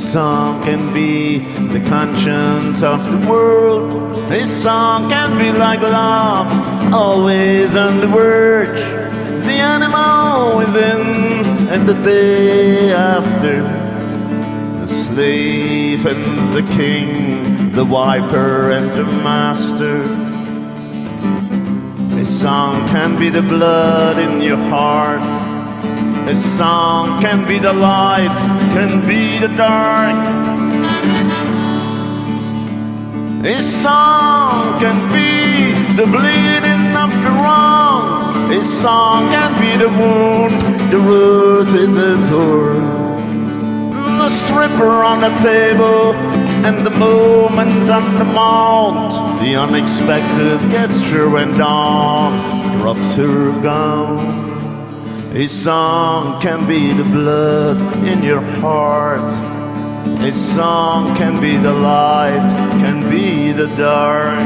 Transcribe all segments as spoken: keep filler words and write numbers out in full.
song can be the conscience of the world. This song can be like love, always on the verge. The animal within and the day after. The slave and the king, the viper and the master. This song can be the blood in your heart. This song can be the light, can be the dark. This song can be the bleeding of the wrong. This song can be the wound, the rose in the thorn. The stripper on the table and the moment on the mount. The unexpected gesture when dawn drops her gown. This song can be the blood in your heart. This song can be the light, can be the dark.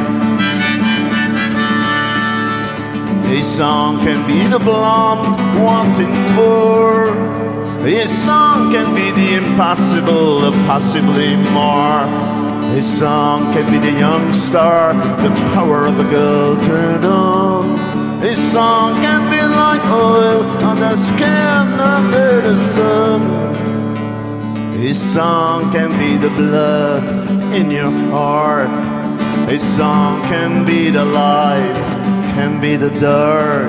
This song can be the blonde wanting more. This song can be the impossible, and possibly more. This song can be the young star, the power of a girl turned on. This song can be like oil on the skin under the sun. This song can be the blood in your heart. This song can be the light, can be the dark.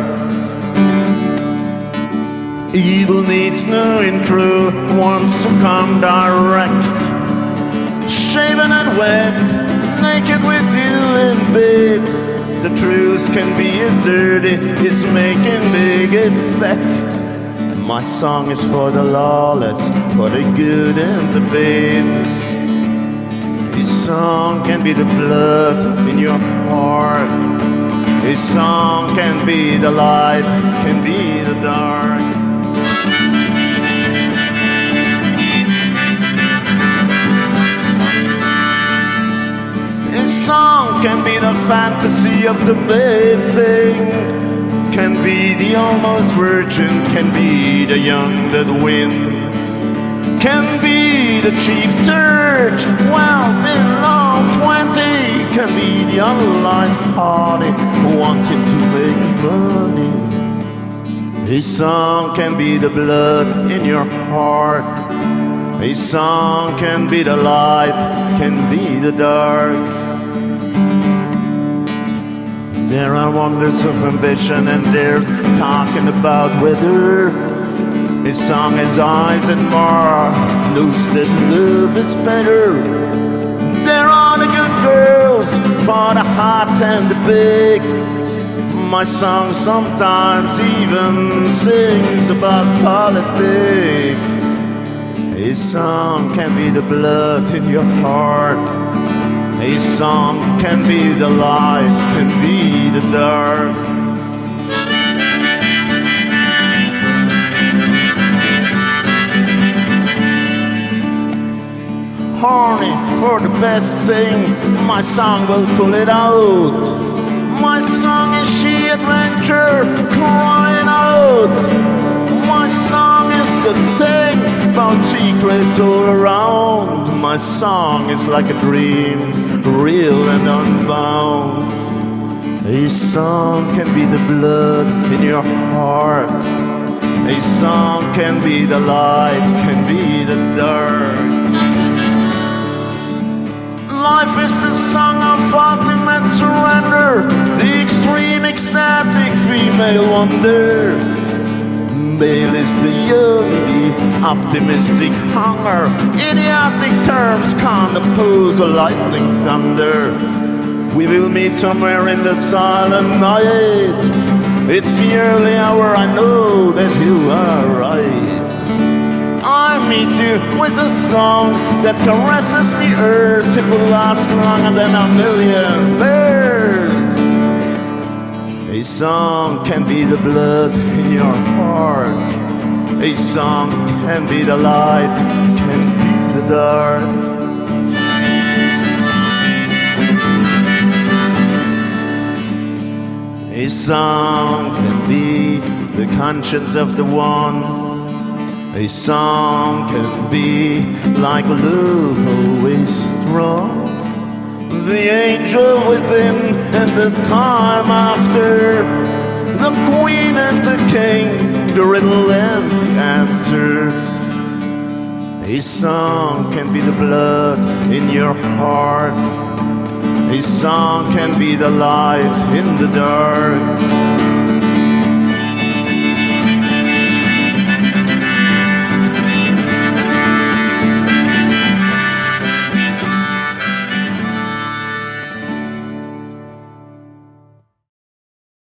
Evil needs no intro, wants to come direct. Shaven and wet, naked with you in bed. The truth can be as dirty, it's making big effect. My song is for the lawless, for the good and the bad. This song can be the blood in your heart. This song can be the light, can be the dark. This song can be the fantasy of the main thing. Can be the almost virgin, can be the young that wins. Can be the cheap search, well below twenty. Can be the unlight-hearted, wanting to make money. This song can be the blood in your heart. This song can be the light, can be the dark. There are wonders of ambition and there's talking about weather. This song has eyes and more, knows that love is better. There are the good girls for the hot and the big. My song sometimes even sings about politics. This song can be the blood in your heart. A song can be the light, can be the dark. Horny for the best thing, my song will pull it out. My song is she adventure crying out. My song is the thing about secrets all around. My song is like a dream, real and unbound. A song can be the blood in your heart. A song can be the light, can be the dark. Life is the song of ultimate surrender, the extreme ecstatic female wonder. Male is the young, the optimistic hunger. Idiotic terms can't oppose a lightning thunder. We will meet somewhere in the silent night. It's the early hour, I know that you are right. I meet you with a song that caresses the earth. It will last longer than a million years. A song can be the blood in your heart. A song can be the light, can be the dark. A song can be the conscience of the one. A song can be like love, always strong. The angel within and the time after, the queen and the king, the riddle and the answer. A song can be the blood in your heart. A song can be the light in the dark.